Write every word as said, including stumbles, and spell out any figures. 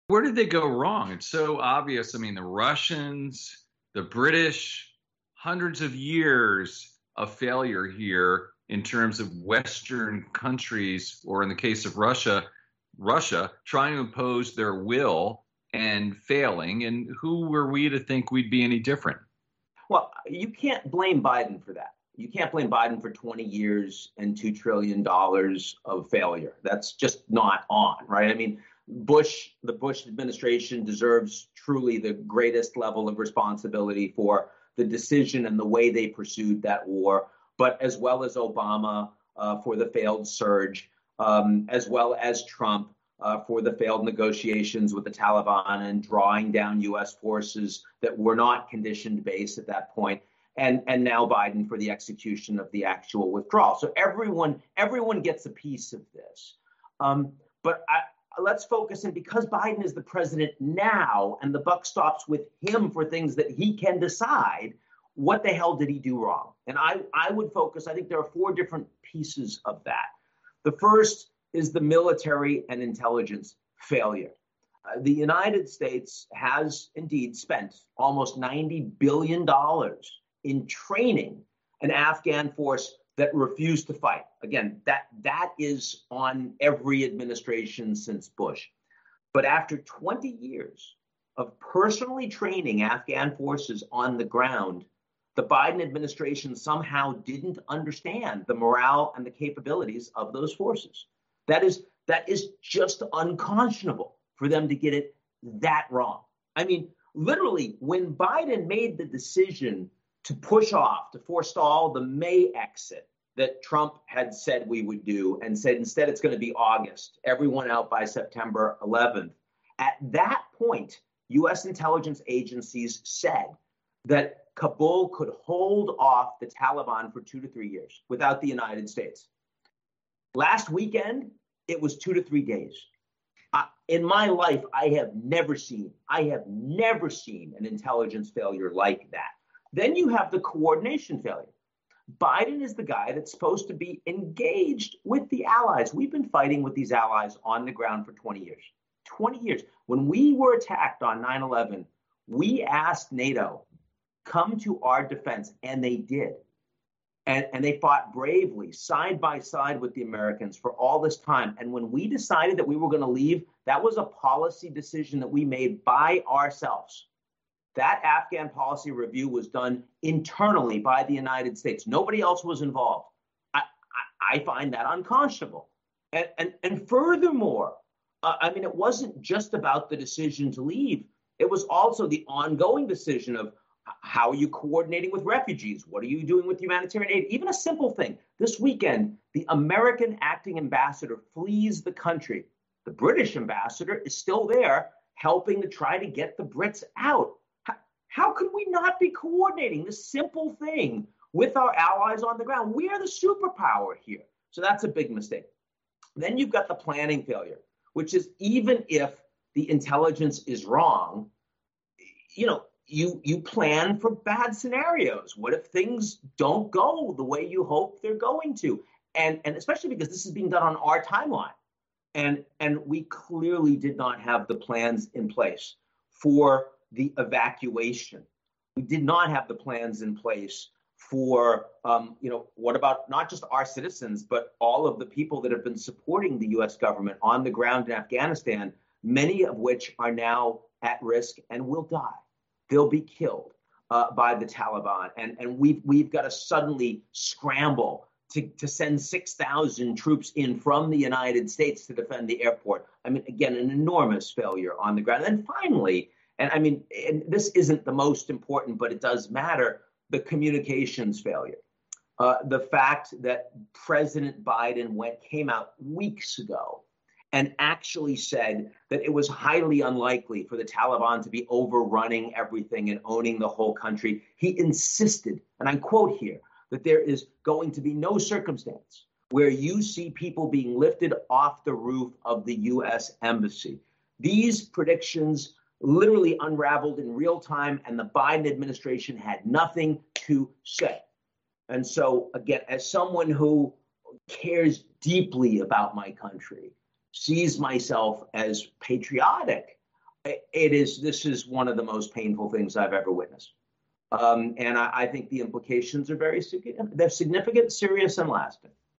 Where did they go wrong? It's so obvious. I mean, the Russians, the British, hundreds of years of failure here in terms of Western countries, or in the case of Russia, Russia trying to impose their will and failing. And who were we to think we'd be any different? Well, you can't blame Biden for that. You can't blame Biden for twenty years and two trillion dollars of failure. That's just not on, right? I mean, Bush, the Bush administration deserves truly the greatest level of responsibility for the decision and the way they pursued that war, but as well as Obama uh, for the failed surge, um, as well as Trump uh, for the failed negotiations with the Taliban and drawing down U S forces that were not conditioned base at that point. And, and now Biden for the execution of the actual withdrawal. So everyone, everyone gets a piece of this. Um, but I, let's focus in, because Biden is the president now and the buck stops with him for things that he can decide, what the hell did he do wrong? And I, I would focus, I think there are four different pieces of that. The first is the military and intelligence failure. Uh, the United States has indeed spent almost ninety billion dollars in training an Afghan force that refused to fight. Again, that that is on every administration since Bush. But after twenty years of personally training Afghan forces on the ground, the Biden administration somehow didn't understand the morale and the capabilities of those forces. That is, that is just unconscionable for them to get it that wrong. I mean, literally, when Biden made the decision to push off, to forestall the May exit that Trump had said we would do, and said instead it's going to be August, everyone out by September eleventh. At that point, U S intelligence agencies said that Kabul could hold off the Taliban for two to three years without the United States. Last weekend, it was two to three days. Uh, in my life, I have never seen, I have never seen an intelligence failure like that. Then you have the coordination failure. Biden is the guy that's supposed to be engaged with the allies. We've been fighting with these allies on the ground for twenty years. twenty years. When we were attacked on nine eleven, we asked NATO, come to our defense, and they did. And, and they fought bravely, side by side with the Americans for all this time. And when we decided that we were going to leave, that was a policy decision that we made by ourselves. That Afghan policy review was done internally by the United States. Nobody else was involved. I, I, I find that unconscionable. And, and, and furthermore, uh, I mean, it wasn't just about the decision to leave. It was also the ongoing decision of how are you coordinating with refugees? What are you doing with humanitarian aid? Even a simple thing. This weekend, the American acting ambassador flees the country. The British ambassador is still there helping to try to get the Brits out. How, how could we not be coordinating this simple thing with our allies on the ground? We are the superpower here. So that's a big mistake. Then you've got the planning failure, which is even if the intelligence is wrong, you know, You you plan for bad scenarios. What if things don't go the way you hope they're going to? And and especially because this is being done on our timeline. And, and we clearly did not have the plans in place for the evacuation. We did not have the plans in place for, um, you know, what about not just our citizens, but all of the people that have been supporting the U S government on the ground in Afghanistan, many of which are now at risk and will die. They'll be killed uh, by the Taliban. And, and we've, we've got to suddenly scramble to, to send six thousand troops in from the United States to defend the airport. I mean, again, an enormous failure on the ground. And then finally, and I mean, and this isn't the most important, but it does matter, the communications failure. Uh, the fact that President Biden went came out weeks ago and actually said that it was highly unlikely for the Taliban to be overrunning everything and owning the whole country. He insisted, and I quote here, that there is going to be no circumstance where you see people being lifted off the roof of the U S embassy. These predictions literally unraveled in real time, and the Biden administration had nothing to say. And so, again, as someone who cares deeply about my country, sees myself as patriotic, It is. This is one of the most painful things I've ever witnessed. Um, and I, I think the implications are very significant. They're significant, serious, and lasting.